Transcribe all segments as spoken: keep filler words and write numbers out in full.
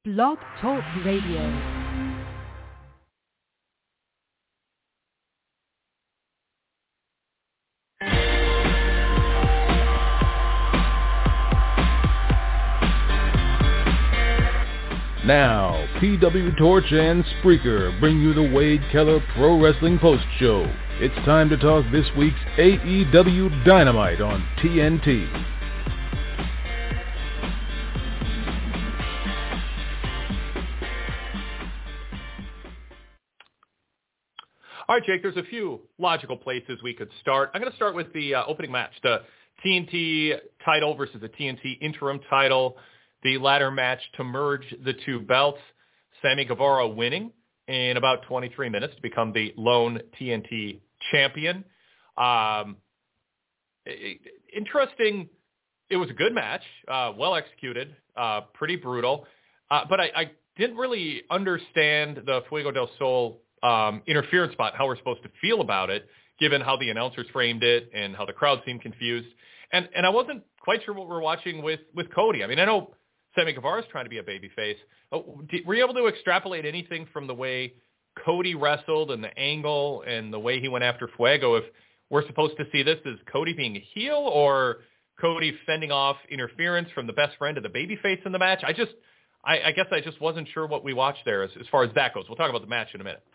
Blog Talk Radio. Now, P W Torch and Spreaker bring you the Wade Keller Pro Wrestling Post Show. It's time to talk this week's A E W Dynamite on T N T. All right, Jake, there's a few logical places we could start. I'm going to start with the uh, opening match, the T N T title versus the T N T interim title. The ladder match to merge the two belts, Sammy Guevara winning in about twenty-three minutes to become the lone T N T champion. Um, it, interesting. It was a good match, uh, well executed, uh, pretty brutal. Uh, but I, I didn't really understand the Fuego del Sol um, interference spot, how we're supposed to feel about it, given how the announcers framed it and how the crowd seemed confused. And and I wasn't quite sure what we're watching with, with Cody. I mean, I know Sammy Guevara is trying to be a babyface. Oh, were you able to extrapolate anything from the way Cody wrestled and the angle and the way he went after Fuego? If we're supposed to see this as Cody being a heel or Cody fending off interference from the best friend of the babyface in the match? I just, I, I guess I just wasn't sure what we watched there as, as far as that goes. We'll talk about the match in a minute.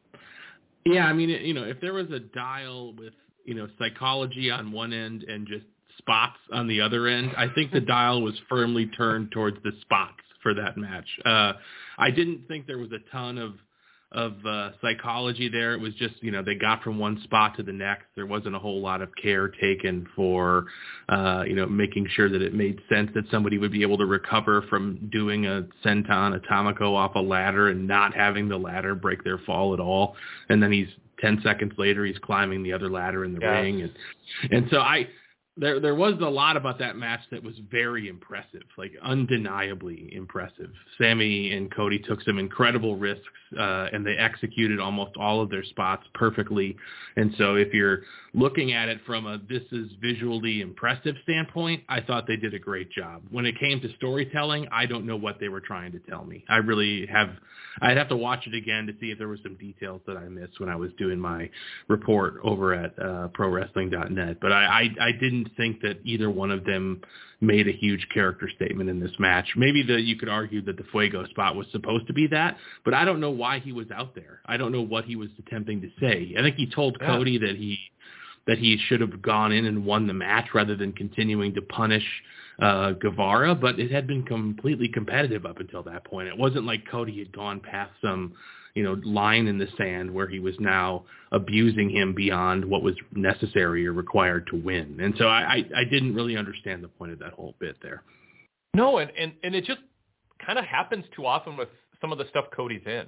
Yeah, I mean, you know, if there was a dial with, you know, psychology on one end and just spots on the other end, I think the dial was firmly turned towards the spots for that match. Uh, I didn't think there was a ton of of uh, psychology there. It was just, you know, they got from one spot to the next. There wasn't a whole lot of care taken for, uh, you know, making sure that it made sense that somebody would be able to recover from doing a senton atomico off a ladder and not having the ladder break their fall at all. And then he's ten seconds later, he's climbing the other ladder in the yes. ring. And, and so I, There there was a lot about that match that was very impressive, like undeniably impressive. Sammy and Cody took some incredible risks, uh, and they executed almost all of their spots perfectly. And so if you're looking at it from a this is visually impressive standpoint, I thought they did a great job. When it came to storytelling, I don't know what they were trying to tell me. I really have – I'd have to watch it again to see if there were some details that I missed when I was doing my report over at uh, pro wrestling dot net. But I, I, I didn't think that either one of them made a huge character statement in this match. Maybe the, you could argue that the Fuego spot was supposed to be that, but I don't know why he was out there. I don't know what he was attempting to say. I think he told yeah. Cody that he that he should have gone in and won the match rather than continuing to punish uh, Guevara, but it had been completely competitive up until that point. It wasn't like Cody had gone past some, you know, line in the sand where he was now abusing him beyond what was necessary or required to win. And so I, I, I didn't really understand the point of that whole bit there. No, and, and, and it just kind of happens too often with some of the stuff Cody's in.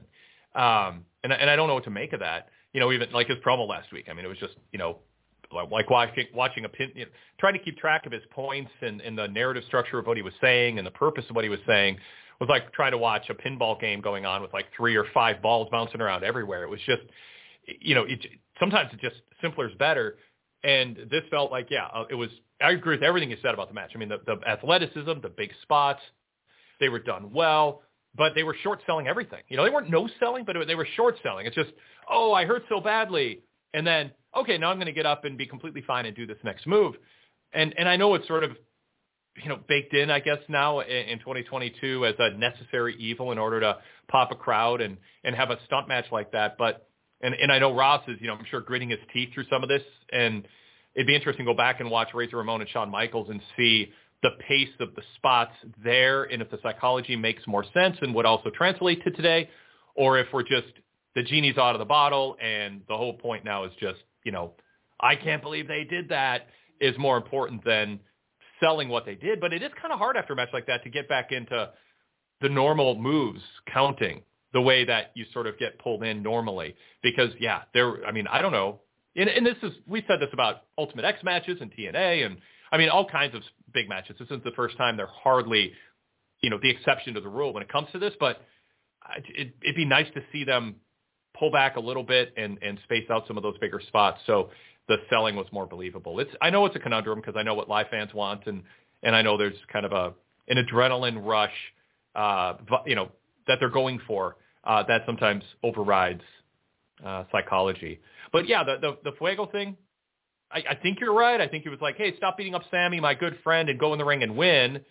Um, and, and I don't know what to make of that. You know, even like his promo last week. I mean, it was just, you know, like watching, watching a pin, you know, trying to keep track of his points and, and the narrative structure of what he was saying and the purpose of what he was saying was like trying to watch a pinball game going on with like three or five balls bouncing around everywhere. It was just, you know, it, sometimes it's just simpler is better. And this felt like, yeah, it was, I agree with everything you said about the match. I mean, the, the athleticism, the big spots, they were done well, but they were short selling everything. You know, they weren't no selling, but it, they were short selling. It's just, oh, I hurt so badly. And then, okay, now I'm going to get up and be completely fine and do this next move. And and I know it's sort of, you know, baked in, I guess, now in, in twenty twenty-two as a necessary evil in order to pop a crowd and, and have a stunt match like that. But, and, and I know Ross is, you know, I'm sure gritting his teeth through some of this. And it'd be interesting to go back and watch Razor Ramon and Shawn Michaels and see the pace of the spots there and if the psychology makes more sense and would also translate to today, or if we're just, the genie's out of the bottle and the whole point now is just, you know, I can't believe they did that is more important than selling what they did. But it is kind of hard after a match like that to get back into the normal moves counting the way that you sort of get pulled in normally. Because, yeah, there, I mean, I don't know. And, and this is, we said this about Ultimate X matches and T N A and, I mean, all kinds of big matches. This isn't the first time they're hardly, you know, the exception to the rule when it comes to this. But it, it'd be nice to see them pull back a little bit and, and space out some of those bigger spots so the selling was more believable. It's I know it's a conundrum because I know what live fans want, and, and I know there's kind of a an adrenaline rush uh, you know, that they're going for, uh, that sometimes overrides uh, psychology. But yeah, the, the, the Fuego thing, I, I think you're right. I think he was like, hey, stop beating up Sammy, my good friend, and go in the ring and win.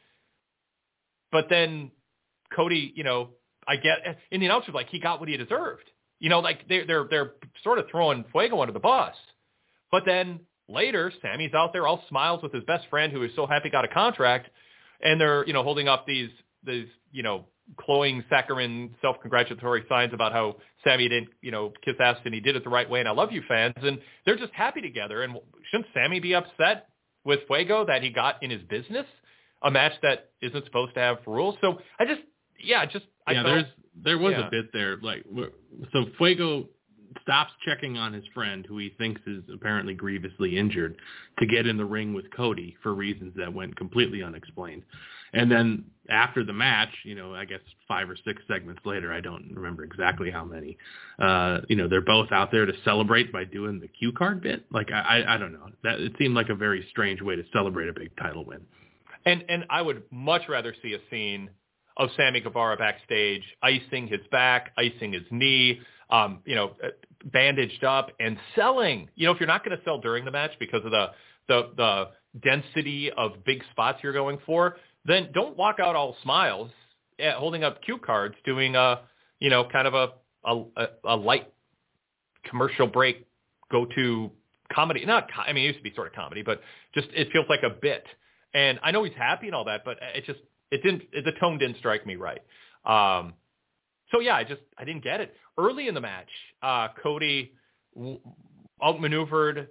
But then Cody, you know, I get, and the announcer's like, he got what he deserved. You know, like they're, they're, they're sort of throwing Fuego under the bus. But then later, Sammy's out there all smiles with his best friend who is so happy got a contract, and they're, you know, holding up these, these, you know, cloying, saccharine, self-congratulatory signs about how Sammy didn't, you know, kiss ass and he did it the right way and I love you, fans. And they're just happy together. And shouldn't Sammy be upset with Fuego that he got in his business a match that isn't supposed to have rules? So I just, yeah, just, I yeah, felt, there's, there was yeah. a bit there. Like, so Fuego stops checking on his friend, who he thinks is apparently grievously injured, to get in the ring with Cody for reasons that went completely unexplained. And then after the match, you know, I guess five or six segments later, I don't remember exactly how many, uh, you know, they're both out there to celebrate by doing the cue card bit. Like, I, I don't know. That it seemed like a very strange way to celebrate a big title win. And and I would much rather see a scene of Sammy Guevara backstage icing his back, icing his knee, um, you know, bandaged up and selling. You know, if you're not going to sell during the match because of the, the the density of big spots you're going for, then don't walk out all smiles, eh, holding up cue cards, doing a, you know, kind of a a, a light commercial break, go to comedy. Not, I mean, it used to be sort of comedy, but just it feels like a bit. And I know he's happy and all that, but it just it didn't. It, the tone didn't strike me right. Um, so yeah, I just I didn't get it. Early in the match, uh, Cody w- outmaneuvered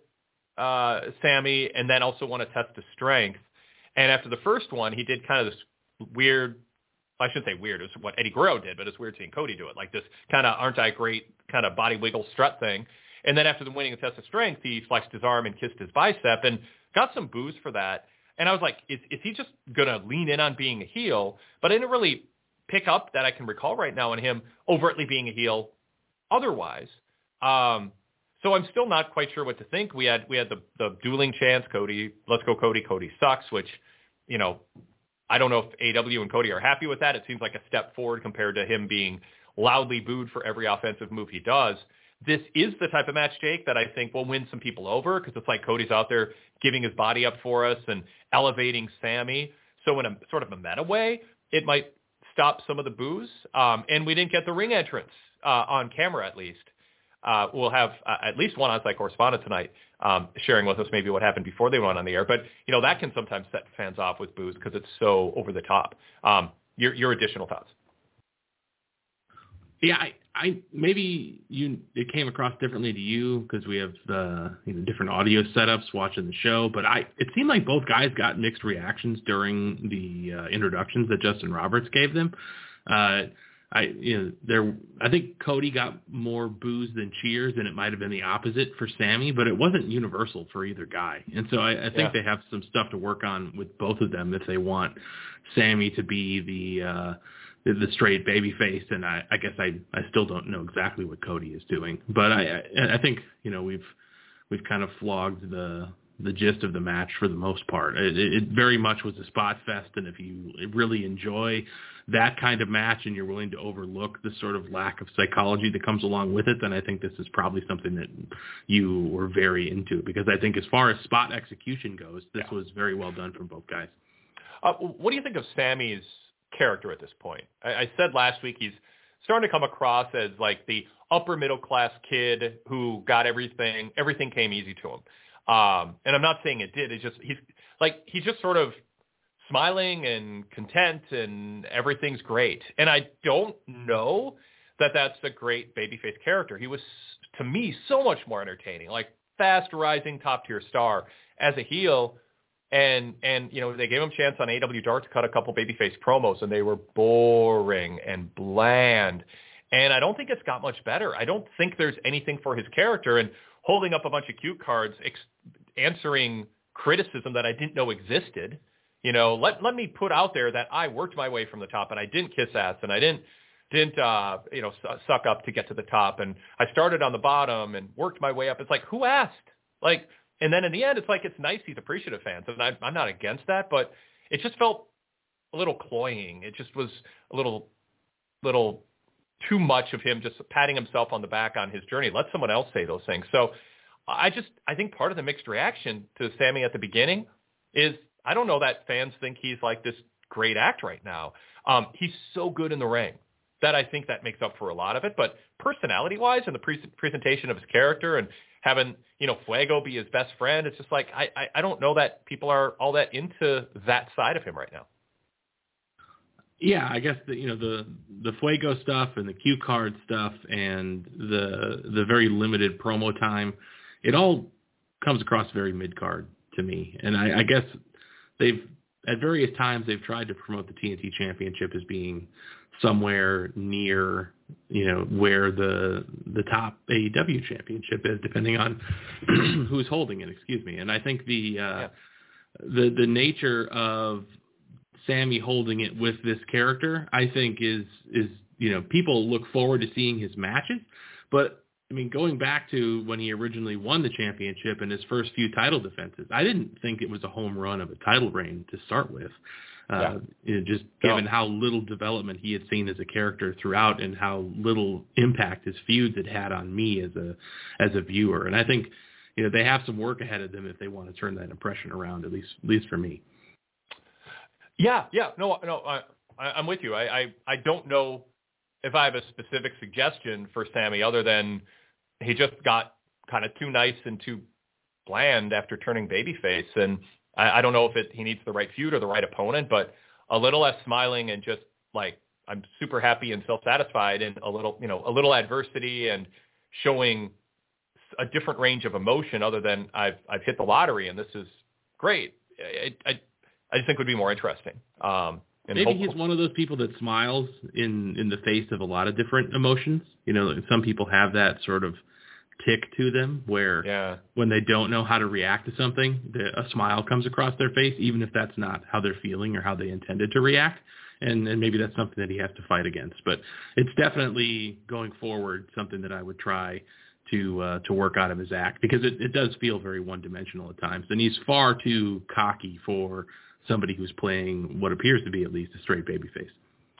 uh, Sammy, and then also won a test of strength. And after the first one, he did kind of this weird, I shouldn't say weird, it was what Eddie Guerrero did, but it's weird seeing Cody do it, like this kind of aren't I great kind of body wiggle strut thing. And then after the winning the test of strength, he flexed his arm and kissed his bicep and got some boos for that. And I was like, is, is he just going to lean in on being a heel? But I didn't really pick up that I can recall right now in him overtly being a heel otherwise. Um, so I'm still not quite sure what to think. We had we had the, the dueling chants, Cody, let's go Cody, Cody sucks, which, you know, I don't know if A E W and Cody are happy with that. It seems like a step forward compared to him being loudly booed for every offensive move he does. This is the type of match, Jake, that I think will win some people over because it's like Cody's out there giving his body up for us and elevating Sammy. So in a sort of a meta way, it might stop some of the boos. Um, and we didn't get the ring entrance uh, on camera, at least. Uh, we'll have uh, at least one on-site correspondent tonight um, sharing with us maybe what happened before they went on the air. But, you know, that can sometimes set fans off with boos because it's so over the top. Um, your, your additional thoughts? Yeah, I, I maybe you it came across differently to you because we have the you know, different audio setups watching the show. But I it seemed like both guys got mixed reactions during the uh, introductions that Justin Roberts gave them. Uh, I you know there I think Cody got more boos than cheers, and it might have been the opposite for Sammy, but it wasn't universal for either guy. And so I, I think yeah. they have some stuff to work on with both of them if they want Sammy to be the uh, the straight baby face, and I, I guess I, I still don't know exactly what Cody is doing, but I, I, I think, you know, we've, we've kind of flogged the, the gist of the match for the most part. It, it very much was a spot fest. And if you really enjoy that kind of match and you're willing to overlook the sort of lack of psychology that comes along with it, then I think this is probably something that you were very into, because I think as far as spot execution goes, this yeah. was very well done from both guys. Uh, what do you think of Sammy's character at this point? I, I said last week he's starting to come across as like the upper middle class kid who got everything, everything came easy to him. Um, and I'm not saying it did. It's just, he's like, he's just sort of smiling and content and everything's great. And I don't know that that's a great babyface character. He was, to me, so much more entertaining, like fast rising top tier star as a heel. And, and you know, they gave him a chance on A E W Dark to cut a couple babyface promos, and they were boring and bland. And I don't think it's got much better. I don't think there's anything for his character. And holding up a bunch of cue cards, ex- answering criticism that I didn't know existed, you know, let let me put out there that I worked my way from the top, and I didn't kiss ass, and I didn't, didn't uh, you know, su- suck up to get to the top. And I started on the bottom and worked my way up. It's like, who asked? Like, and then in the end, it's like, it's nice he's appreciative fans, and I, I'm not against that, but it just felt a little cloying. It just was a little, little too much of him just patting himself on the back on his journey. Let someone else say those things. So I just, I think part of the mixed reaction to Sami at the beginning is, I don't know that fans think he's like this great act right now. Um, he's so good in the ring that I think that makes up for a lot of it. But personality-wise and the pre- presentation of his character and having, you know, Fuego be his best friend, it's just like, I, I, I don't know that people are all that into that side of him right now. Yeah, I guess the, you know, the, the Fuego stuff and the cue card stuff and the, the very limited promo time, it all comes across very mid-card to me. And I, I guess they've, at various times, they've tried to promote the T N T Championship as being somewhere near, you know, where the the top A E W Championship is, depending on who's holding it. Excuse me. And I think the uh, yeah. the the nature of Sami holding it with this character, I think, is is you know, people look forward to seeing his matches, but I mean, going back to when he originally won the championship and his first few title defenses, I didn't think it was a home run of a title reign to start with. Uh, yeah. you know, just given no. how little development he had seen as a character throughout and how little impact his feuds had had on me as a as a viewer. And I think, you know, they have some work ahead of them if they want to turn that impression around, at least at least for me. Yeah, yeah, no, no, I, I'm with you. I, I, I don't know if I have a specific suggestion for Sami other than he just got kind of too nice and too bland after turning babyface. And I, I don't know if it, he needs the right feud or the right opponent, but a little less smiling and just like, I'm super happy and self-satisfied and a little, you know, a little adversity and showing a different range of emotion other than I've, I've hit the lottery and this is great. I, I, I just think would be more interesting. Um, And Maybe hopeful. he's one of those people that smiles in, in the face of a lot of different emotions. You know, some people have that sort of tick to them where yeah. when they don't know how to react to something, the, a smile comes across their face, even if that's not how they're feeling or how they intended to react. And, and maybe that's something that he has to fight against. But it's definitely, going forward, something that I would try to uh, to work out of his act, because it, it does feel very one-dimensional at times. And he's far too cocky for somebody who's playing what appears to be at least a straight babyface.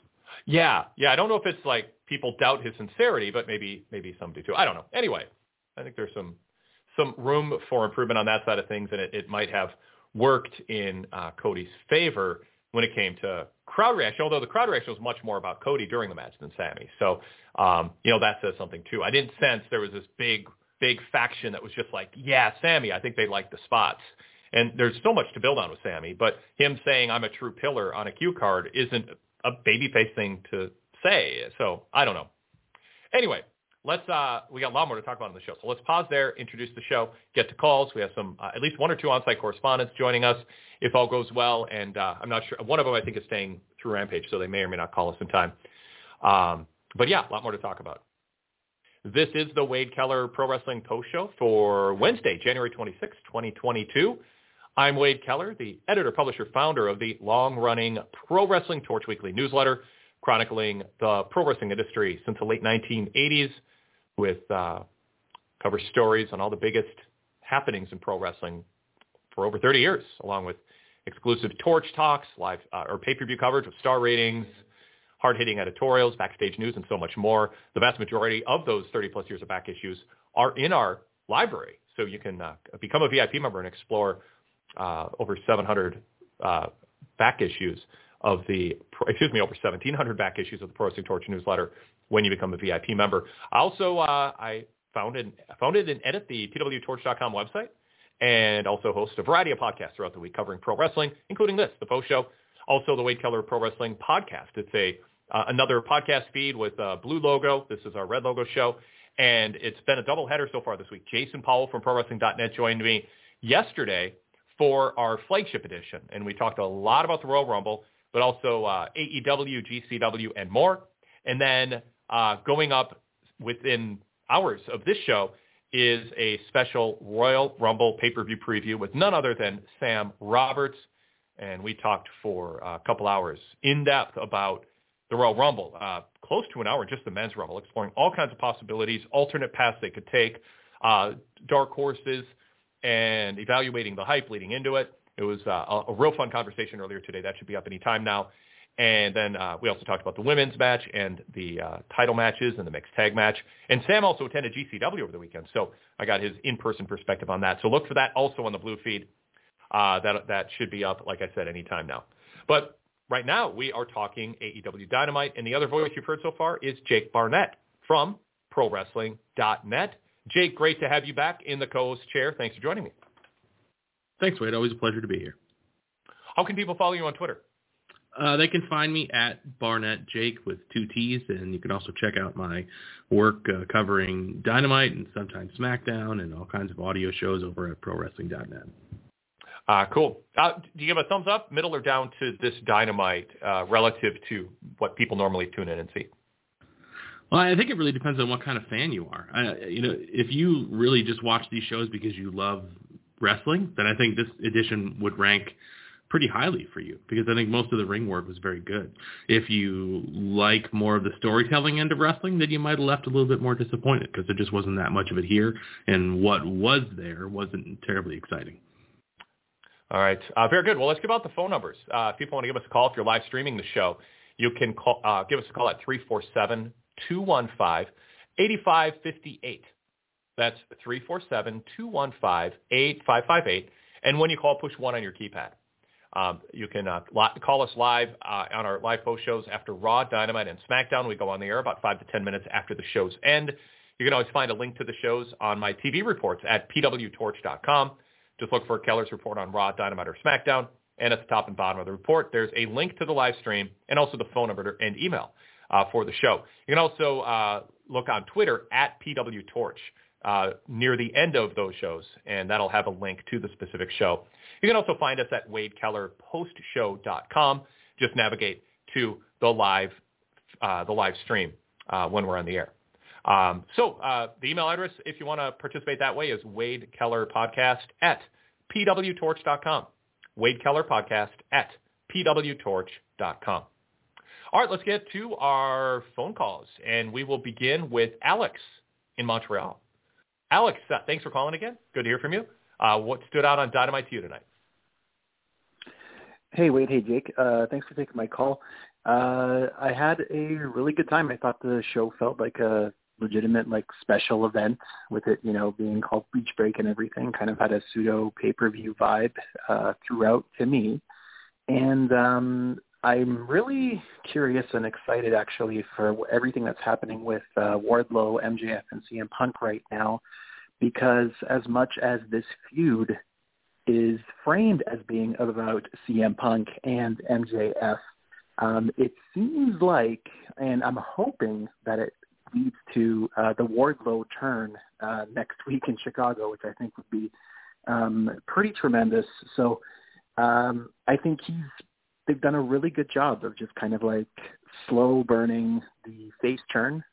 Yeah, yeah. I don't know if it's like people doubt his sincerity, but maybe maybe somebody too. I don't know. Anyway, I think there's some some room for improvement on that side of things, and it, it might have worked in uh, Cody's favor when it came to crowd reaction, although the crowd reaction was much more about Cody during the match than Sami. So, um, you know, that says something too. I didn't sense there was this big, big faction that was just like, yeah, Sami, I think they like the spots. And there's so much to build on with Sami, but him saying I'm a true pillar on a cue card isn't a babyface thing to say. So I don't know. Anyway, let's, uh, we got a lot more to talk about on the show. So let's pause there, introduce the show, get to calls. We have some, uh, at least one or two on-site correspondents joining us if all goes well. And uh, I'm not sure. One of them I think is staying through Rampage, so they may or may not call us in time. Um, but yeah, a lot more to talk about. This is the Wade Keller Pro Wrestling Post Show for Wednesday, January twenty-sixth, twenty twenty-two. I'm Wade Keller, the editor, publisher, founder of the long-running Pro Wrestling Torch Weekly newsletter, chronicling the pro wrestling industry since the late nineteen eighties, with uh, cover stories on all the biggest happenings in pro wrestling for over thirty years, along with exclusive Torch talks, live uh, or pay-per-view coverage with star ratings, hard-hitting editorials, backstage news, and so much more. The vast majority of those thirty-plus years of back issues are in our library, so you can uh, become a V I P member and explore uh, over seven hundred uh, back issues of the, excuse me, over seventeen hundred back issues of the Pro Wrestling Torch newsletter when you become a V I P member. Also, uh, I founded, founded and edit the T W torch dot com website, and also host a variety of podcasts throughout the week covering pro wrestling, including this, the Post Show. Also, the Wade Keller Pro Wrestling Podcast. It's a uh, another podcast feed with a blue logo. This is our red logo show, and it's been a doubleheader so far this week. Jason Powell from Pro Wrestling dot net joined me yesterday for our flagship edition, and we talked a lot about the Royal Rumble, but also uh, A E W, G C W, and more. And then uh, going up within hours of this show is a special Royal Rumble pay-per-view preview with none other than Sam Roberts. And we talked for a couple hours in depth about the Royal Rumble, uh, close to an hour, just the men's Rumble, exploring all kinds of possibilities, alternate paths they could take, uh, dark horses, and evaluating the hype leading into it. It was uh, a, a real fun conversation earlier today. That should be up any time now. And then uh, we also talked about the women's match and the uh, title matches and the mixed tag match. And Sam also attended G C W over the weekend, so I got his in-person perspective on that. So look for that also on the Blue feed. Uh, that that should be up, like I said, any time now. But right now we are talking A E W Dynamite, and the other voice you've heard so far is Jake Barnett from Pro Wrestling dot net. Jake, great to have you back in the co-host chair. Thanks for joining me. Thanks, Wade. Always a pleasure to be here. How can people follow you on Twitter? Uh, they can find me at Barnett Jake with two T's, and you can also check out my work uh, covering Dynamite and sometimes SmackDown and all kinds of audio shows over at Pro Wrestling dot net. Uh, cool. Uh, do you give a thumbs up, middle, or down to this Dynamite uh, relative to what people normally tune in and see? Well, I think it really depends on what kind of fan you are. Uh, you know, if you really just watch these shows because you love wrestling, then I think this edition would rank pretty highly for you, because I think most of the ring work was very good. If you like more of the storytelling end of wrestling, then you might have left a little bit more disappointed, because there just wasn't that much of it here, and what was there wasn't terribly exciting. All right. Uh, very good. Well, let's give out the phone numbers. Uh, if people want to give us a call, if you're live streaming the show, you can call, uh, give us a call at three four seven, two one five, eight five five eight. That's three four seven, two one five, eight five five eight. And when you call, push one on your keypad. Um, you can uh, call us live uh, on our live post shows after Raw, Dynamite, and SmackDown. We go on the air about five to ten minutes after the shows end. You can always find a link to the shows on my T V reports at p w torch dot com. Just look for Keller's report on Raw, Dynamite, or SmackDown. And at the top and bottom of the report, there's a link to the live stream and also the phone number and email uh, for the show. You can also uh, look on Twitter at P W Torch uh, near the end of those shows, and that'll have a link to the specific show. You can also find us at wade keller post show dot com. Just navigate to the live uh, the live stream uh, when we're on the air. Um, so uh, the email address, if you want to participate that way, is Wade Keller Podcast at p w torch dot com. Wade Keller Podcast at p w torch dot com. All right, let's get to our phone calls, and we will begin with Alex in Montreal. Alex, uh, thanks for calling again. Good to hear from you. Uh, what stood out on Dynamite to you tonight? Hey, Wade. Hey, Jake. Uh, thanks for taking my call. Uh, I had a really good time. I thought the show felt like a legitimate, like, special event with it, you know, being called Beach Break and everything. Kind of had a pseudo pay-per-view vibe uh, throughout to me. And um, I'm really curious and excited, actually, for everything that's happening with uh, Wardlow, M J F, and C M Punk right now, because as much as this feud is framed as being about C M Punk and M J F, um, it seems like, and I'm hoping that it leads to uh, the Wardlow turn uh, next week in Chicago, which I think would be um, pretty tremendous. So um, I think he's they've done a really good job of just kind of like slow burning the face turn